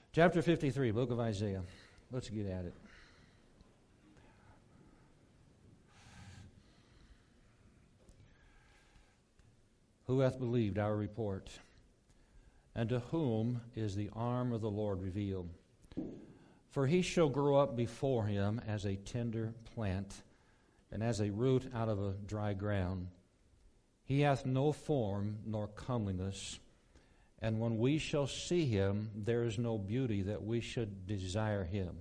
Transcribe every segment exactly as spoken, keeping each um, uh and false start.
Chapter fifty-three, book of Isaiah. Let's get at it. Who hath believed our report? And to whom is the arm of the Lord revealed? For he shall grow up before him as a tender plant, and as a root out of a dry ground. He hath no form nor comeliness, and when we shall see him, there is no beauty that we should desire him.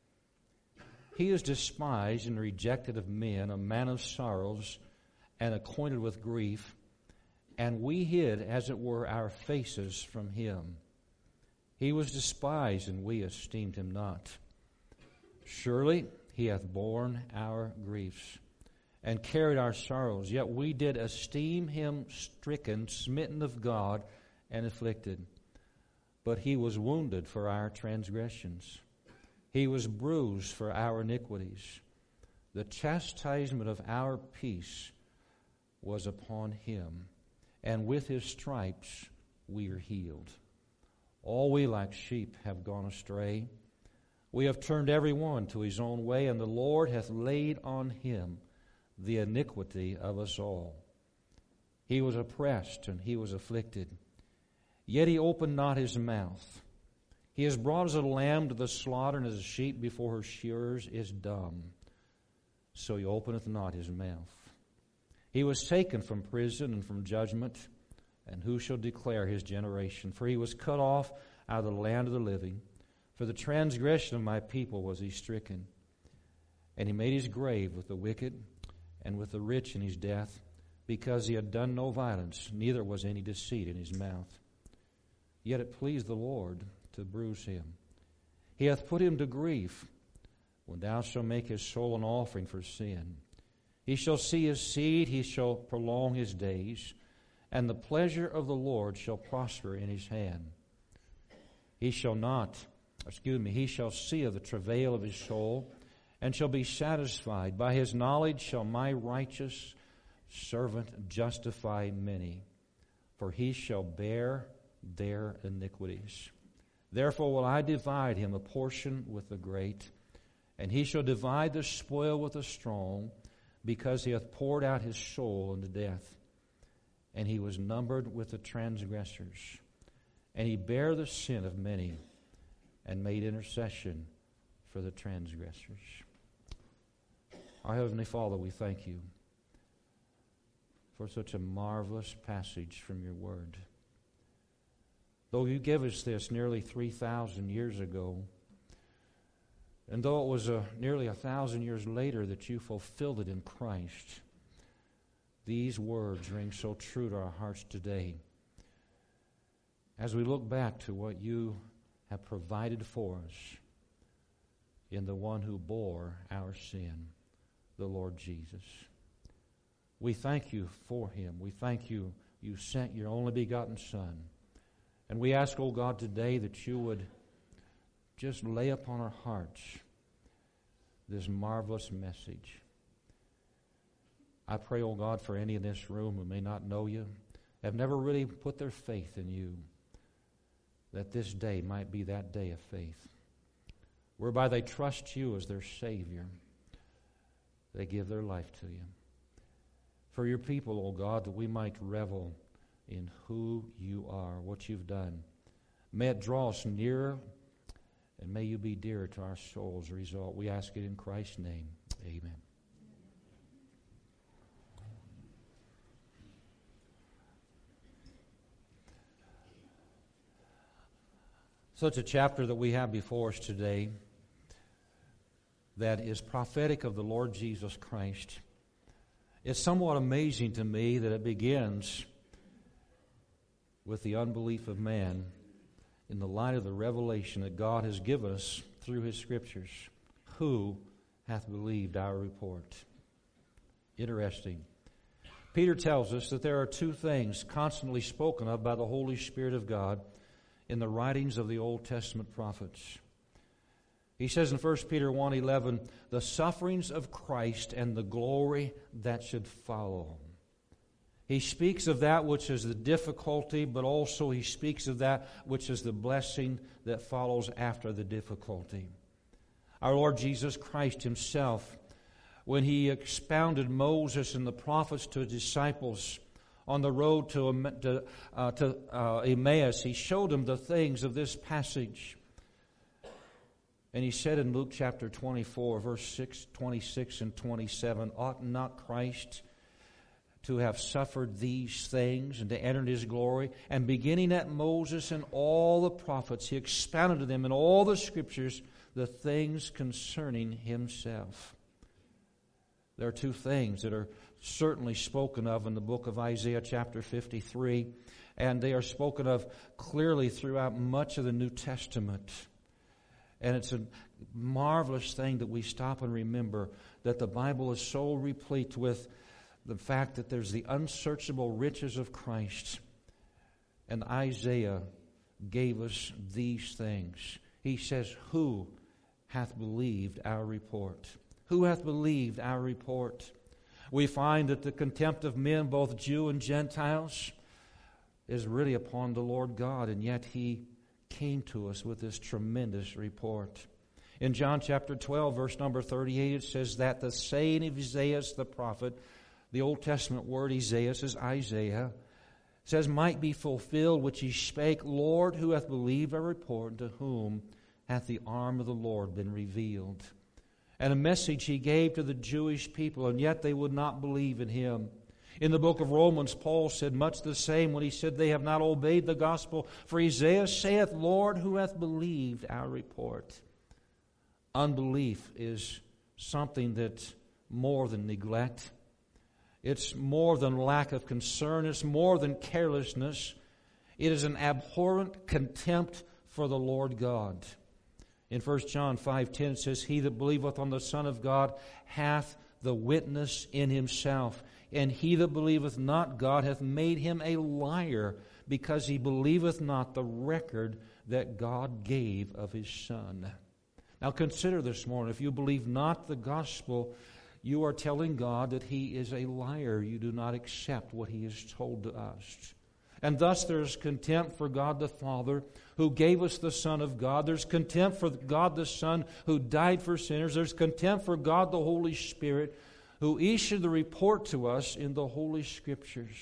He is despised and rejected of men, a man of sorrows, and acquainted with grief, and we hid, as it were, our faces from him. He was despised, and we esteemed him not. Surely he hath borne our griefs, and carried our sorrows, yet we did esteem him stricken, smitten of God, and afflicted. But he was wounded for our transgressions. He was bruised for our iniquities. The chastisement of our peace was upon him, and with his stripes we are healed. All we like sheep have gone astray. We have turned every one to his own way, and the Lord hath laid on him the iniquity of us all. He was oppressed and he was afflicted, yet he opened not his mouth. He is brought as a lamb to the slaughter, and as a sheep before her shearers is dumb. So he openeth not his mouth. He was taken from prison and from judgment, and who shall declare his generation? For he was cut off out of the land of the living. For the transgression of my people was he stricken. And he made his grave with the wicked and with the rich in his death, because he had done no violence, neither was any deceit in his mouth. Yet it pleased the Lord to bruise him. He hath put him to grief, when thou shalt make his soul an offering for sin. He shall see his seed, he shall prolong his days, and the pleasure of the Lord shall prosper in his hand. He shall not, excuse me, he shall see of the travail of his soul, and shall be satisfied. By his knowledge shall my righteous servant justify many, for he shall bear their iniquities. Therefore will I divide him a portion with the great, and he shall divide the spoil with the strong, because he hath poured out his soul unto death. And he was numbered with the transgressors, and he bare the sin of many, and made intercession for the transgressors. Our Heavenly Father, we thank you for such a marvelous passage from your word. Though you gave us this nearly three thousand years ago, and though it was a, nearly a thousand years later that you fulfilled it in Christ, these words ring so true to our hearts today as we look back to what you have provided for us in the one who bore our sin, the Lord Jesus. We thank you for him. We thank you you sent your only begotten Son. And we ask, O God, today that you would just lay upon our hearts this marvelous message. I pray, O God, for any in this room who may not know you, have never really put their faith in you, that this day might be that day of faith, whereby they trust you as their Savior. They give their life to you. For your people, O God, that we might revel in who you are, what you've done. May it draw us nearer, and may you be dear to our souls as a result. We ask it in Christ's name. Amen. Such a chapter that we have before us today that is prophetic of the Lord Jesus Christ. It's somewhat amazing to me that it begins with the unbelief of man in the light of the revelation that God has given us through his scriptures. Who hath believed our report? Interesting. Peter tells us that there are two things constantly spoken of by the Holy Spirit of God in the writings of the Old Testament prophets. He says in First Peter one eleven, the sufferings of Christ and the glory that should follow. He speaks of that which is the difficulty, but also he speaks of that which is the blessing that follows after the difficulty. Our Lord Jesus Christ himself, when he expounded Moses and the prophets to his disciples on the road to, to, uh, to uh, Emmaus, he showed them the things of this passage. And he said in Luke chapter twenty-four, verse six, twenty-six and twenty-seven, ought not Christ to have suffered these things and to enter into his glory? And beginning at Moses and all the prophets, he expounded to them in all the scriptures the things concerning himself. There are two things that are certainly spoken of in the book of Isaiah chapter fifty-three, and they are spoken of clearly throughout much of the New Testament. And it's a marvelous thing that we stop and remember that the Bible is so replete with the fact that there's the unsearchable riches of Christ. And Isaiah gave us these things. He says, who hath believed our report? Who hath believed our report? We find that the contempt of men, both Jew and Gentiles, is really upon the Lord God, and yet he came to us with this tremendous report. In John chapter twelve, verse number thirty-eight, it says that the saying of Isaiah the prophet, the Old Testament word Isaiah is Isaiah, says, might be fulfilled, which he spake, Lord, who hath believed our report, to whom hath the arm of the Lord been revealed? And a message he gave to the Jewish people, and yet they would not believe in him. In the book of Romans, Paul said much the same when he said they have not obeyed the gospel. For Isaiah saith, Lord, who hath believed our report? Unbelief is something that's more than neglect. It's more than lack of concern. It's more than carelessness. It is an abhorrent contempt for the Lord God. In First John five ten it says, he that believeth on the Son of God hath the witness in himself. And he that believeth not God hath made him a liar, because he believeth not the record that God gave of his Son. Now consider this morning, if you believe not the gospel, you are telling God that he is a liar. You do not accept what he has told to us. And thus there's contempt for God the Father, who gave us the Son of God. There's contempt for God the Son, who died for sinners. There's contempt for God the Holy Spirit, who issued the report to us in the Holy Scriptures.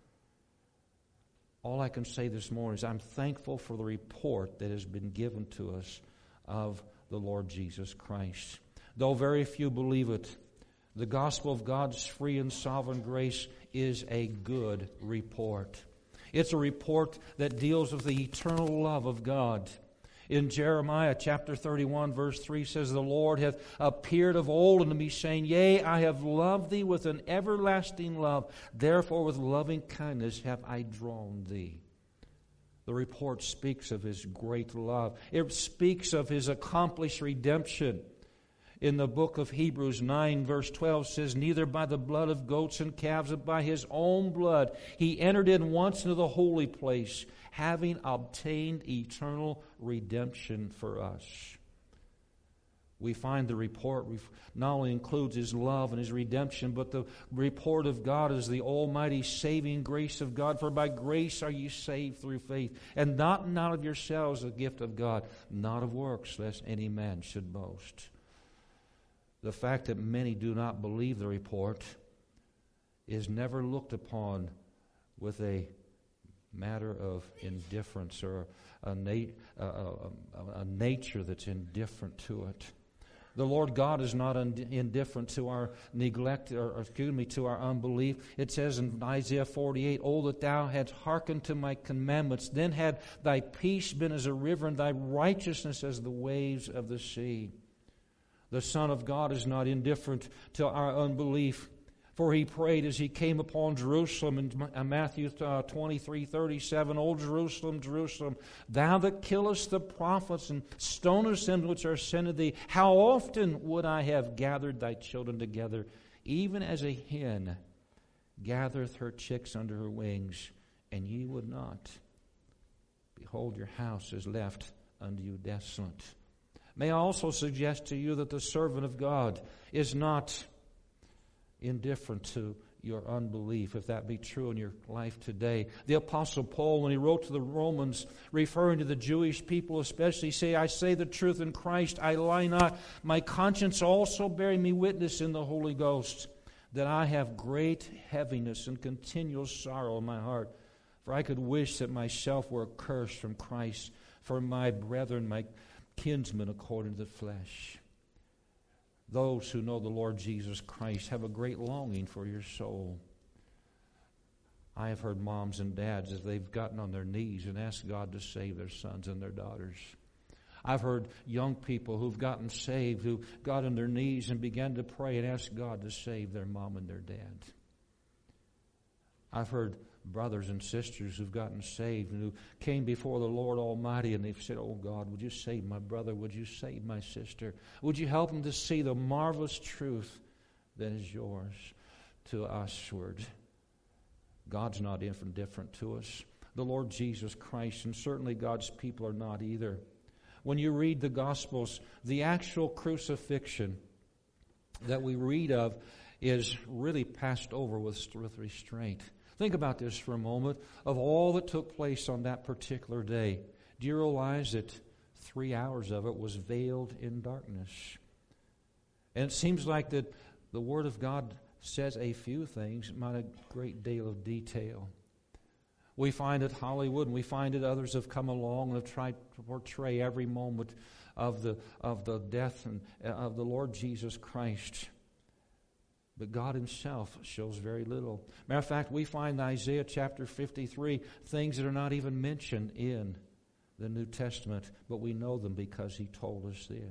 All I can say this morning is I'm thankful for the report that has been given to us of the Lord Jesus Christ. Though very few believe it, the gospel of God's free and sovereign grace is a good report. It's a report that deals with the eternal love of God. In Jeremiah chapter thirty-one, verse three says, the Lord hath appeared of old unto me, saying, yea, I have loved thee with an everlasting love. Therefore with loving kindness have I drawn thee. The report speaks of his great love. It speaks of his accomplished redemption. In the book of Hebrews nine, verse twelve says, neither by the blood of goats and calves, but by his own blood he entered in once into the holy place, having obtained eternal redemption for us. We find the report not only includes his love and his redemption, but the report of God is the almighty saving grace of God. For by grace are you saved through faith, and not not of yourselves, the gift of God, not of works, lest any man should boast. The fact that many do not believe the report is never looked upon with a matter of indifference or a, na- a, a, a nature that's indifferent to it. The Lord God is not un- indifferent to our neglect, or, or excuse me, to our unbelief. It says in Isaiah forty-eight, oh, that thou hadst hearkened to my commandments, then had thy peace been as a river, and thy righteousness as the waves of the sea. The Son of God is not indifferent to our unbelief. For he prayed as he came upon Jerusalem in Matthew twenty-three thirty-seven, O Jerusalem, Jerusalem, thou that killest the prophets and stonest them which are sent to thee, how often would I have gathered thy children together, even as a hen gathereth her chicks under her wings, and ye would not. Behold, your house is left unto you desolate. May I also suggest to you that the servant of God is not indifferent to your unbelief, if that be true in your life today. The Apostle Paul, when he wrote to the Romans, referring to the Jewish people especially, say, I say the truth in Christ, I lie not. My conscience also bearing me witness in the Holy Ghost, that I have great heaviness and continual sorrow in my heart. For I could wish that myself were accursed from Christ, for my brethren, my kinsmen according to the flesh. Those who know the Lord Jesus Christ have a great longing for your soul. I have heard moms and dads as they've gotten on their knees and asked God to save their sons and their daughters. I've heard young people who've gotten saved, who got on their knees and began to pray and ask God to save their mom and their dad. I've heard brothers and sisters who've gotten saved and who came before the Lord Almighty and they've said, oh God, would you save my brother? Would you save my sister? Would you help them to see the marvelous truth that is yours to usward? God's not indifferent to us. The Lord Jesus Christ, and certainly God's people are not either. When you read the Gospels, the actual crucifixion that we read of is really passed over with, with restraint. Think about this for a moment. Of all that took place on that particular day, do you realize that three hours of it was veiled in darkness? And it seems like that the Word of God says a few things, not a great deal of detail. We find at Hollywood, and we find that others have come along and have tried to portray every moment of the of the death and of the Lord Jesus Christ. But God Himself shows very little. Matter of fact, we find in Isaiah chapter fifty-three things that are not even mentioned in the New Testament, but we know them because He told us this.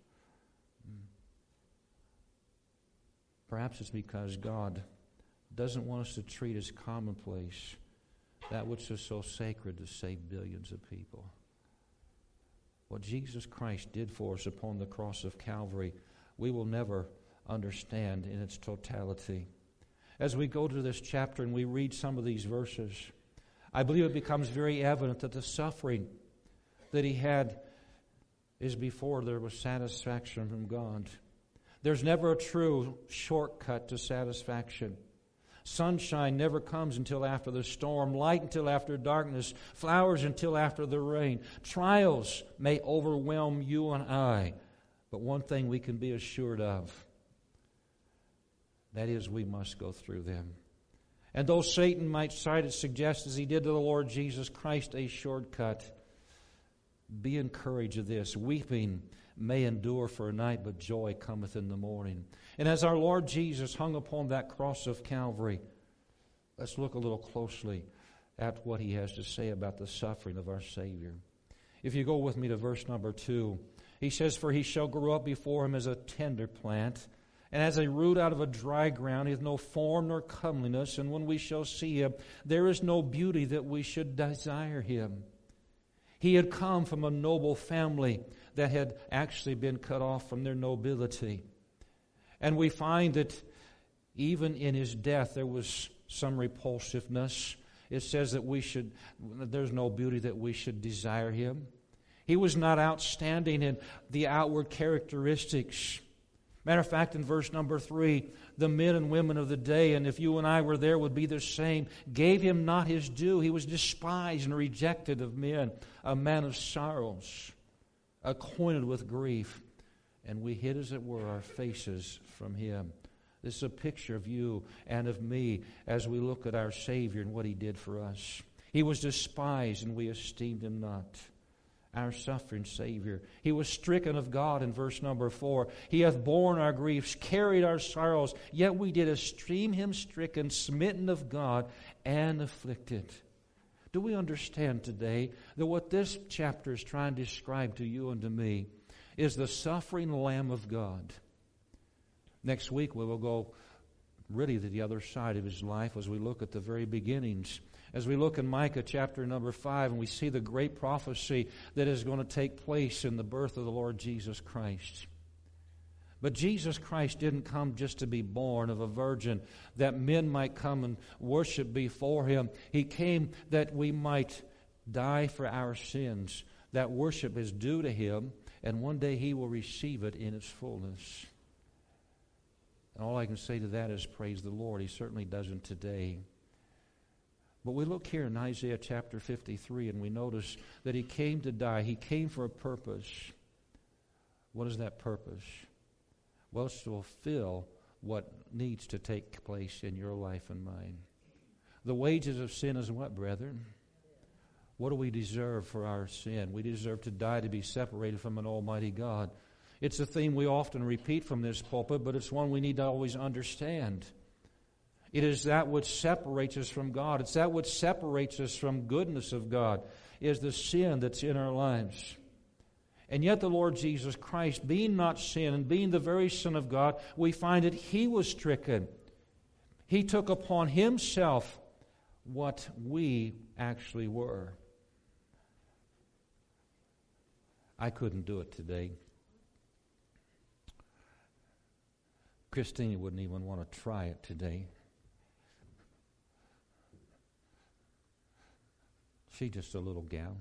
Perhaps it's because God doesn't want us to treat as commonplace that which is so sacred to save billions of people. What Jesus Christ did for us upon the cross of Calvary, we will never understand in its totality. As we go to this chapter and we read some of these verses, I believe it becomes very evident that the suffering that He had is before there was satisfaction from God. There's never a true shortcut to satisfaction. Sunshine never comes until after the storm, light until after darkness, flowers until after the rain. Trials may overwhelm you and I, but one thing we can be assured of, that is, we must go through them. And though Satan might try to suggest, as he did to the Lord Jesus Christ, a shortcut, be encouraged of this. Weeping may endure for a night, but joy cometh in the morning. And as our Lord Jesus hung upon that cross of Calvary, let's look a little closely at what He has to say about the suffering of our Savior. If you go with me to verse number two, He says, For He shall grow up before Him as a tender plant, and as a root out of a dry ground. He hath no form nor comeliness, and when we shall see Him, there is no beauty that we should desire Him. He had come from a noble family that had actually been cut off from their nobility. And we find that even in His death there was some repulsiveness. It says that we should, there's no beauty that we should desire Him. He was not outstanding in the outward characteristics. Matter of fact, in verse number three, the men and women of the day, and if you and I were there, would be the same, gave Him not His due. He was despised and rejected of men, a man of sorrows, acquainted with grief, and we hid, as it were, our faces from Him. This is a picture of you and of me as we look at our Savior and what He did for us. He was despised, and we esteemed Him not. Our suffering Savior. He was stricken of God in verse number four. He hath borne our griefs, carried our sorrows, yet we did esteem Him stricken, smitten of God, and afflicted. Do we understand today that what this chapter is trying to describe to you and to me is the suffering Lamb of God? Next week we will go really to the other side of His life as we look at the very beginnings. As we look in Micah chapter number five and we see the great prophecy that is going to take place in the birth of the Lord Jesus Christ. But Jesus Christ didn't come just to be born of a virgin, that men might come and worship before Him. He came that we might die for our sins. That worship is due to Him, and one day He will receive it in its fullness. And all I can say to that is praise the Lord. He certainly doesn't today. But we look here in Isaiah chapter fifty-three and we notice that he came to die. He came for a purpose. What is that purpose? Well, it's to fulfill what needs to take place in your life and mine. The wages of sin is what, brethren? What do we deserve for our sin? We deserve to die, to be separated from an almighty God. It's a theme we often repeat from this pulpit, but it's one we need to always understand. It is that which separates us from God. It's that which separates us from goodness of God, is the sin that's in our lives. And yet the Lord Jesus Christ, being not sin and being the very Son of God, we find that He was stricken. He took upon Himself what we actually were. I couldn't do it today. Christina wouldn't even want to try it today. She's just a little gal.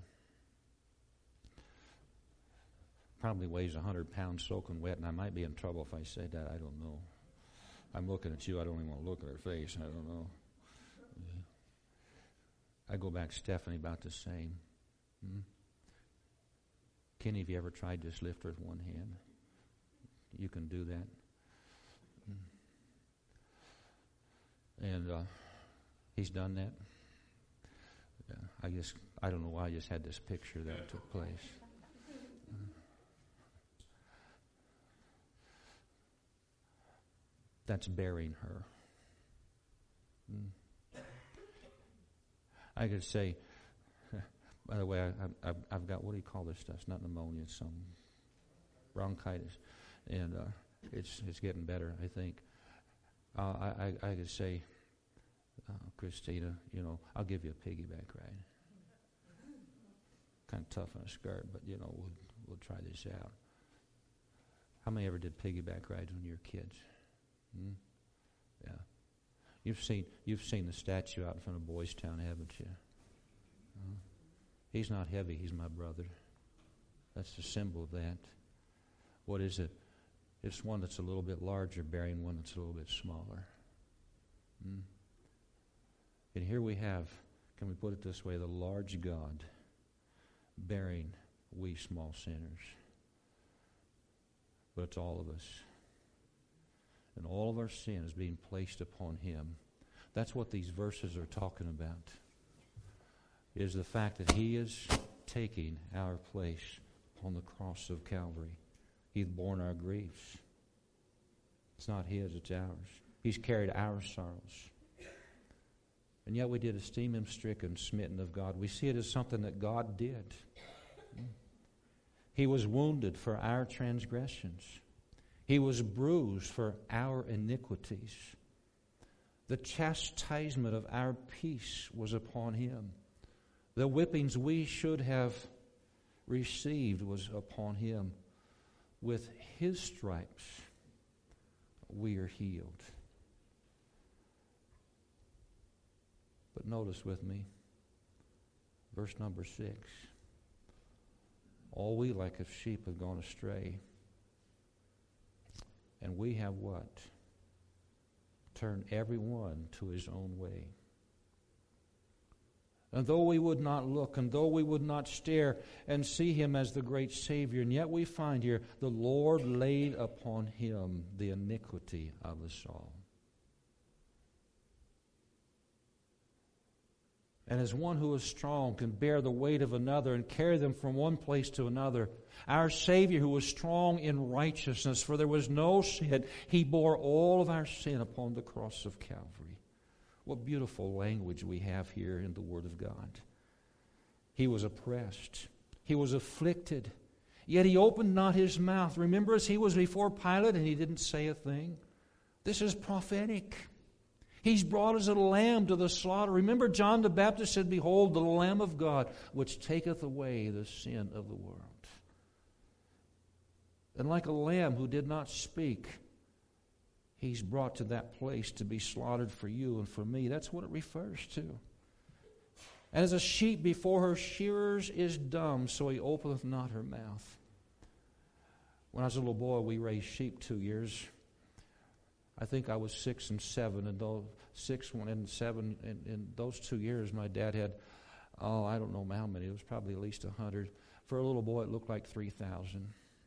Probably weighs one hundred pounds soaking wet, and I might be in trouble if I say that. I don't know. I'm looking at you. I don't even want to look at her face. I don't know. I go back, Stephanie, about the same. Hmm? Kenny, have you ever tried to just lift her with one hand? You can do that. Hmm. And uh, he's done that. Yeah, I just, I don't know why I just had this picture that took place. That's bearing her. Hmm. I could say, by the way, I, I, I've got, what do you call this stuff? It's not pneumonia, it's some bronchitis. And uh, it's it's getting better, I think. Uh, I, I, I could say, uh, Christina, you know, I'll give you a piggyback ride. Kind of tough on a skirt, but, you know, we'll, we'll try this out. How many ever did piggyback rides when you were kids? Hmm? Yeah. You've seen you've seen the statue out in front of Boys Town, haven't you? Uh, he's not heavy, he's my brother. That's the symbol of that. What is it? It's one that's a little bit larger bearing one that's a little bit smaller. Hmm? And here we have, can we put it this way, the large God bearing we small sinners. But it's all of us. And all of our sin is being placed upon Him. That's what these verses are talking about. Is the fact that He is taking our place on the cross of Calvary. He's borne our griefs. It's not His, it's ours. He's carried our sorrows. And yet we did esteem Him stricken, smitten of God. We see it as something that God did. He was wounded for our transgressions. He was bruised for our iniquities. The chastisement of our peace was upon Him. The whippings we should have received was upon Him. With His stripes, we are healed. But notice with me, verse number six. All we like as sheep have gone astray. And we have what? Turned every one to his own way. And though we would not look, and though we would not stare and see Him as the great Savior, and yet we find here, the Lord laid upon Him the iniquity of us all. And as one who is strong can bear the weight of another and carry them from one place to another, our Savior who was strong in righteousness, for there was no sin, He bore all of our sin upon the cross of Calvary. What beautiful language we have here in the Word of God. He was oppressed. He was afflicted. Yet He opened not His mouth. Remember, as He was before Pilate and He didn't say a thing? This is prophetic. He's brought as a lamb to the slaughter. Remember, John the Baptist said, "Behold, the Lamb of God, which taketh away the sin of the world." And like a lamb who did not speak, He's brought to that place to be slaughtered for you and for me. That's what it refers to. And as a sheep before her shearers is dumb, so He openeth not her mouth. When I was a little boy, we raised sheep two years. I think I was six and seven, and those six and seven in, in those two years, my dad had, oh, I don't know how many. It was probably at least a hundred. For a little boy, it looked like three thousand.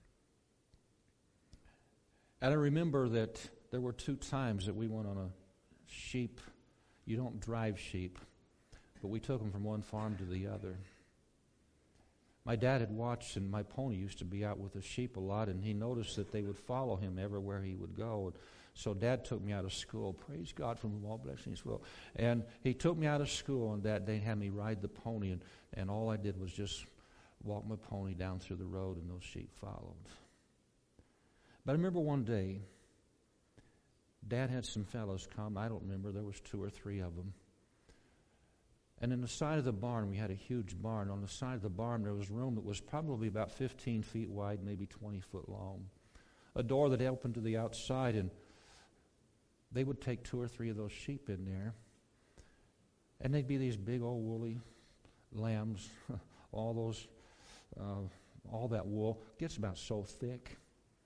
And I remember that there were two times that we went on a sheep. You don't drive sheep, but we took them from one farm to the other. My dad had watched, and my pony used to be out with the sheep a lot, and he noticed that they would follow him everywhere he would go. And so Dad took me out of school. Praise God from whom all blessings will. And he took me out of school, and that day had me ride the pony, and, and all I did was just walk my pony down through the road, and those sheep followed. But I remember one day, Dad had some fellows come. I don't remember. There was two or three of them. And in the side of the barn, we had a huge barn. On the side of the barn, there was room that was probably about fifteen feet wide, maybe twenty foot long. A door that opened to the outside, and they would take two or three of those sheep in there. And they'd be these big old woolly lambs. all those, uh, all that wool gets about so thick.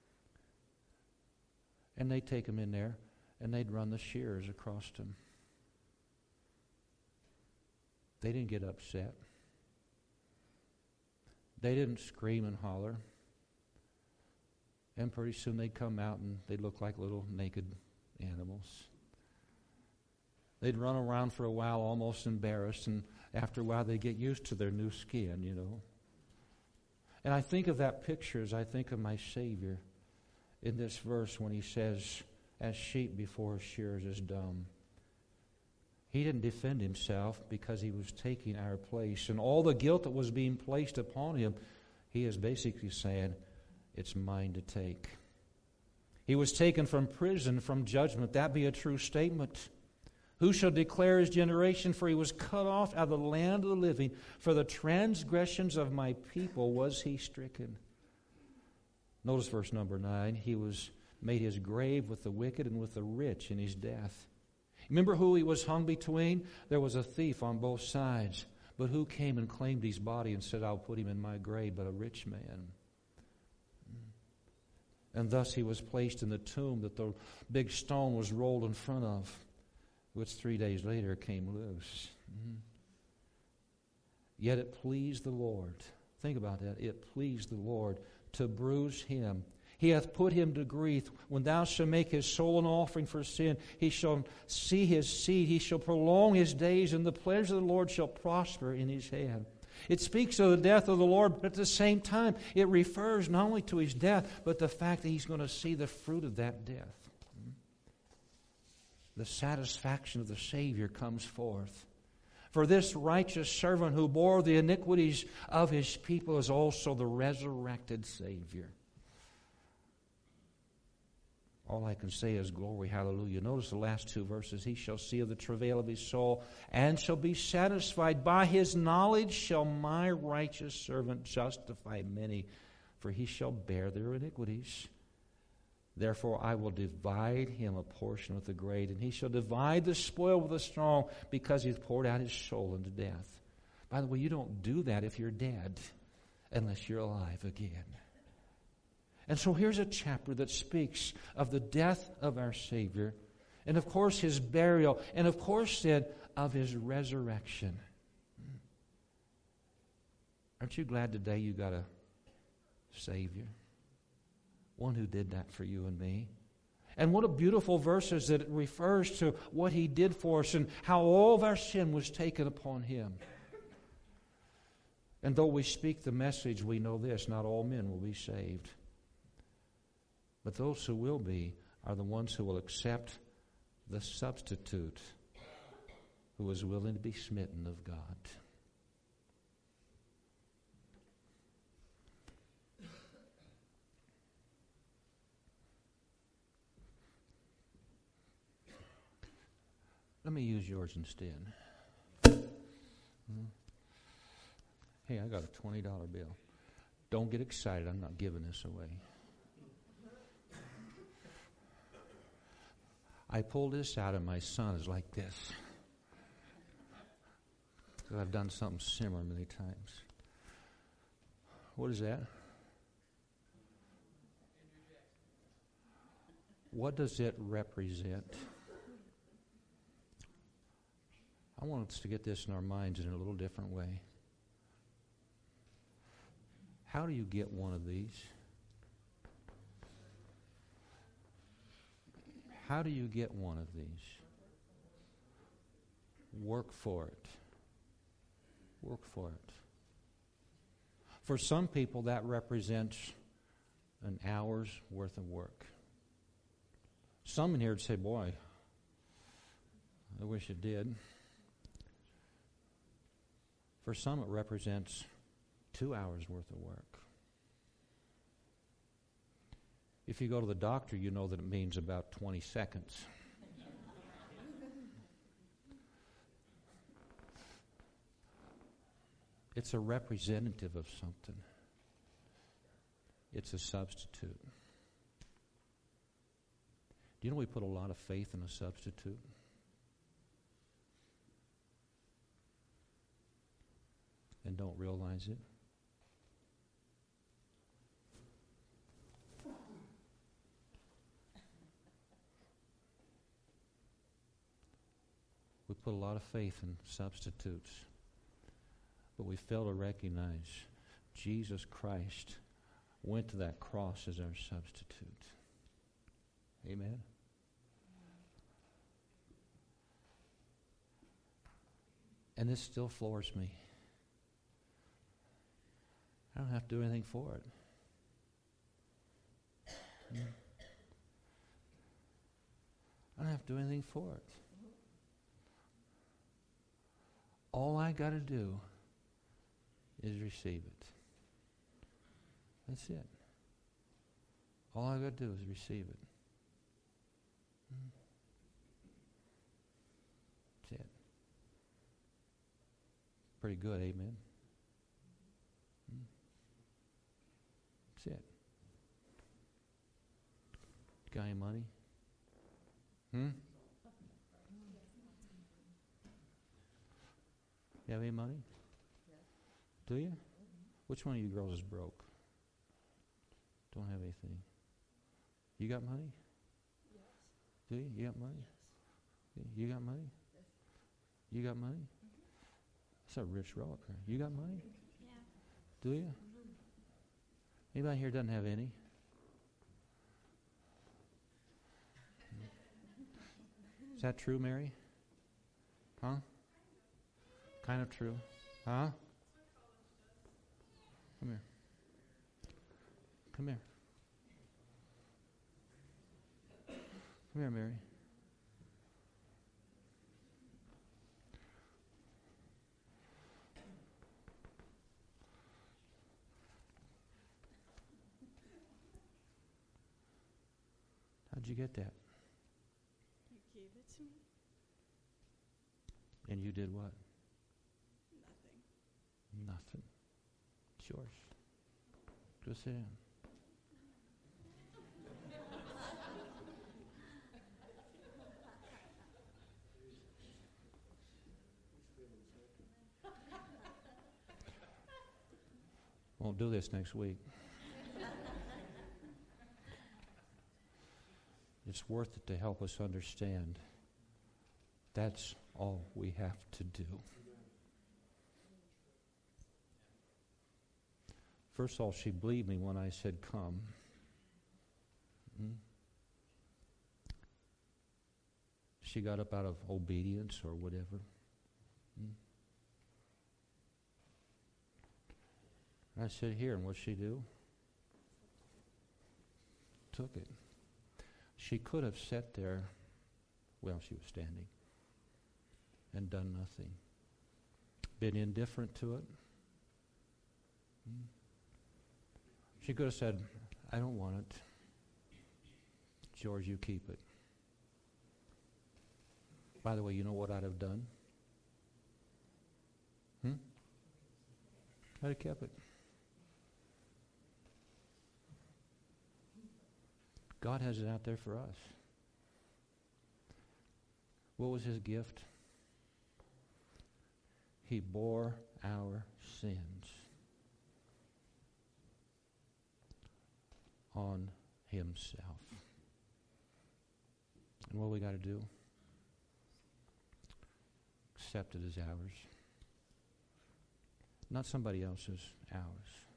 And they'd take them in there, and they'd run the shears across them. They didn't get upset. They didn't scream and holler. And pretty soon they'd come out and they'd look like little naked animals. They'd run around for a while almost embarrassed, and after a while they'd get used to their new skin, you know. And I think of that picture as I think of my Savior in this verse when he says, as sheep before his shearers is dumb. He didn't defend himself because he was taking our place. And all the guilt that was being placed upon him, he is basically saying, it's mine to take. He was taken from prison, from judgment. That be a true statement. Who shall declare his generation? For he was cut off out of the land of the living. For the transgressions of my people was he stricken. Notice verse number nine. He was made his grave with the wicked and with the rich in his death. Remember who he was hung between? There was a thief on both sides. But who came and claimed his body and said, I'll put him in my grave, but a rich man. And thus he was placed in the tomb that the big stone was rolled in front of, which three days later came loose. Mm-hmm. Yet it pleased the Lord. Think about that. It pleased the Lord to bruise him. He hath put him to grief. When thou shalt make his soul an offering for sin, he shall see his seed. He shall prolong his days, and the pleasure of the Lord shall prosper in his hand. It speaks of the death of the Lord, but at the same time, it refers not only to his death, but the fact that he's going to see the fruit of that death. The satisfaction of the Savior comes forth. For this righteous servant who bore the iniquities of his people is also the resurrected Savior. All I can say is glory, hallelujah. Notice the last two verses. He shall see of the travail of his soul and shall be satisfied. By his knowledge shall my righteous servant justify many, for he shall bear their iniquities. Therefore I will divide him a portion with the great, and he shall divide the spoil with the strong, because he hath poured out his soul into death. By the way, you don't do that if you're dead, unless you're alive again. And so here's a chapter that speaks of the death of our Savior, and of course his burial, and of course then of his resurrection. Aren't you glad today you got a Savior? One who did that for you and me. And what a beautiful verses that it refers to what he did for us and how all of our sin was taken upon him. And though we speak the message, we know this, not all men will be saved. But those who will be are the ones who will accept the substitute who is willing to be smitten of God. Let me use yours instead. Mm-hmm. Hey, I got a twenty dollar bill. Don't get excited. I'm not giving this away. I pulled this out and my son is like this. Because I've done something similar many times. What is that? What does it represent? I want us to get this in our minds in a little different way. How do you get one of these? How do you get one of these? Work for it. Work for it. For some people, that represents an hour's worth of work. Some in here would say, boy, I wish it did. For some, it represents two hours worth of work. If you go to the doctor, you know that it means about twenty seconds. It's a representative of something. It's a substitute. Do you know we put a lot of faith in a substitute? And don't realize it? We put a lot of faith in substitutes, but we fail to recognize Jesus Christ went to that cross as our substitute. Amen? And this still floors me. I don't have to do anything for it. I don't have to do anything for it. All I got to do is receive it. That's it. All I got to do is receive it. That's it. Pretty good, amen? That's it. Got any money? Hmm? You have any money? Yes. Do you? Mm-hmm. Which one of you girls is broke? Don't have anything. You got money? Yes. Do you? You got money? Yes. You got money? Yes. You got money? Mm-hmm. That's a rich row up here. You got money? Yeah. Do you? Mm-hmm. Anybody here doesn't have any? Is that true, Mary? Huh? Kind of true. Huh? Come here. Come here. Come here, Mary. How'd you get that? You gave it to me. And you did what? Nothing. Nothing. It's yours. Go sit down. Won't do this next week. It's worth it to help us understand that's all we have to do. First of all, she believed me when I said, come. Hmm? She got up out of obedience or whatever. Hmm? I said, here, and what'd she do? Took it. She could have sat there, well, she was standing, and done nothing. Been indifferent to it. Hmm? She could have said, I don't want it. George, you keep it. By the way, you know what I'd have done? Hmm? I'd have kept it. God has it out there for us. What was his gift? He bore our sins on himself. And what we got to do? Accept it as ours. Not somebody else's, ours.